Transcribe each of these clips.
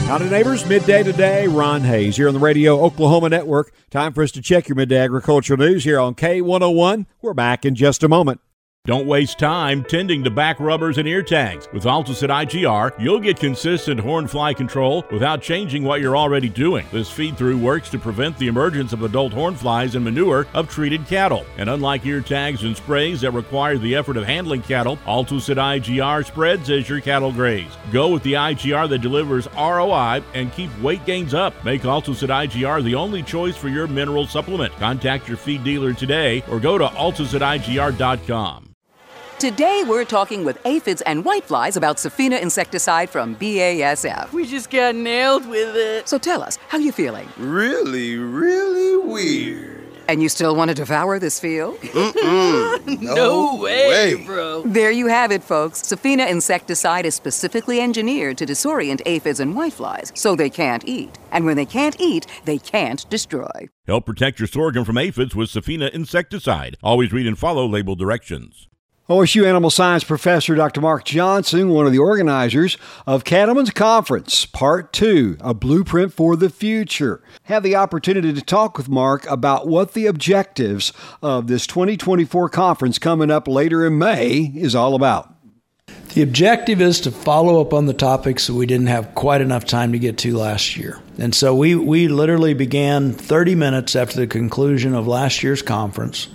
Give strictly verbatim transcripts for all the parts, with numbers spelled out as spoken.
Howdy, neighbors. Midday today. Ron Hayes here on the Radio Oklahoma Network. Time for us to check your midday agricultural news here on K one oh one. We're back in just a moment. Don't waste time tending to back rubbers and ear tags. With Altosid I G R, you'll get consistent horn fly control without changing what you're already doing. This feed-through works to prevent the emergence of adult horn flies and manure of treated cattle. And unlike ear tags and sprays that require the effort of handling cattle, Altosid I G R spreads as your cattle graze. Go with the I G R that delivers R O I and keep weight gains up. Make Altosid I G R the only choice for your mineral supplement. Contact your feed dealer today or go to altosid I G R dot com. Today, we're talking with aphids and whiteflies about Safina insecticide from B A S F. We just got nailed with it. So tell us, how you feeling? Really, really weird. And you still want to devour this field? Mm-mm. No, no way, way, bro. There you have it, folks. Safina insecticide is specifically engineered to disorient aphids and whiteflies, so they can't eat. And when they can't eat, they can't destroy. Help protect your sorghum from aphids with Safina insecticide. Always read and follow label directions. O S U Animal Science Professor Doctor Mark Johnson, one of the organizers of Cattlemen's Conference, Part two, A Blueprint for the Future. Have the opportunity to talk with Mark about what the objectives of this twenty twenty-four conference coming up later in May is all about. The objective is to follow up on the topics that we didn't have quite enough time to get to last year. And so we, we literally began thirty minutes after the conclusion of last year's conference.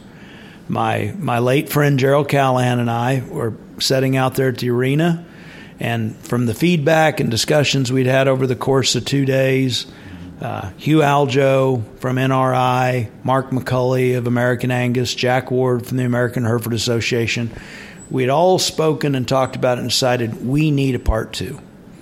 My my late friend Gerald Callahan and I were setting out there at the arena, and from the feedback and discussions we'd had over the course of two days, uh, Hugh Aljo from N R I, Mark McCulley of American Angus, Jack Ward from the American Hereford Association, we'd all spoken and talked about it and decided we need a part two.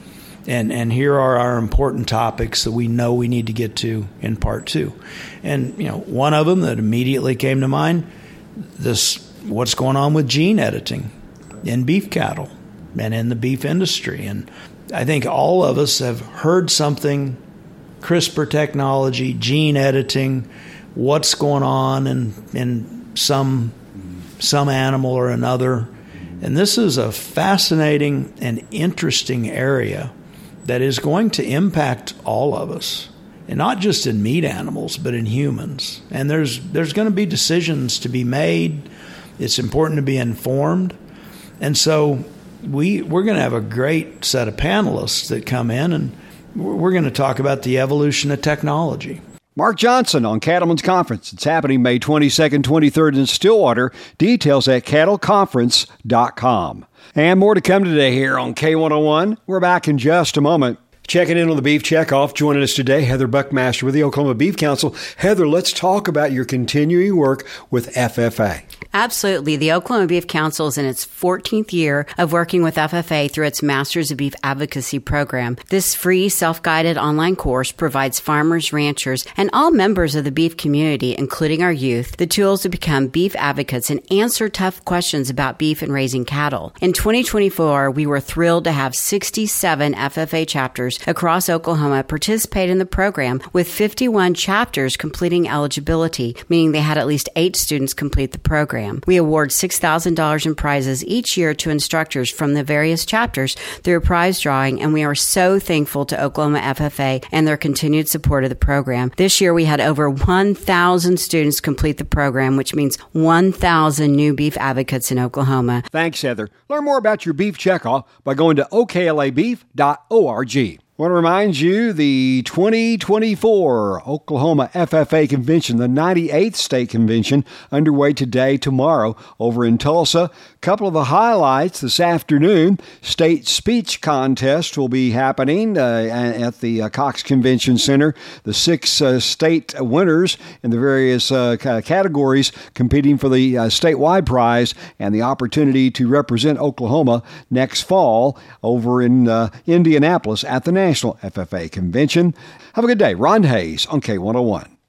And and here are our important topics that we know we need to get to in part two. And, you know, one of them that immediately came to mind, this what's going on with gene editing in beef cattle and in the beef industry. And I think all of us have heard something, CRISPR technology, gene editing, what's going on in, in some, some animal or another. And this is a fascinating and interesting area that is going to impact all of us. And not just in meat animals, but in humans. And there's there's going to be decisions to be made. It's important to be informed. And so we, we're going to have a great set of panelists that come in, and we're going to talk about the evolution of technology. Mark Johnson on Cattlemen's Conference. It's happening May twenty-second, twenty-third in Stillwater. Details at cattle conference dot com. And more to come today here on K one oh one. We're back in just a moment. Checking in on the Beef Checkoff. Joining us today, Heather Buckmaster with the Oklahoma Beef Council. Heather, let's talk about your continuing work with F F A. Absolutely. The Oklahoma Beef Council is in its fourteenth year of working with F F A through its Masters of Beef Advocacy program. This free, self-guided online course provides farmers, ranchers, and all members of the beef community, including our youth, the tools to become beef advocates and answer tough questions about beef and raising cattle. In twenty twenty-four, we were thrilled to have sixty-seven F F A chapters across Oklahoma participate in the program, with fifty-one chapters completing eligibility, meaning they had at least eight students complete the program. We award six thousand dollars in prizes each year to instructors from the various chapters through a prize drawing, and we are so thankful to Oklahoma F F A and their continued support of the program. This year, we had over one thousand students complete the program, which means one thousand new beef advocates in Oklahoma. Thanks, Heather. Learn more about your beef checkoff by going to O K L A beef dot org. I want to remind you the twenty twenty-four Oklahoma F F A Convention, the ninety-eighth State Convention, underway today, tomorrow, over in Tulsa. A couple of the highlights this afternoon. State speech contest will be happening uh, at the uh, Cox Convention Center. The six uh, state winners in the various uh, categories competing for the uh, statewide prize and the opportunity to represent Oklahoma next fall over in uh, Indianapolis at the National F F A Convention. Have a good day. Ron Hayes on K one oh one.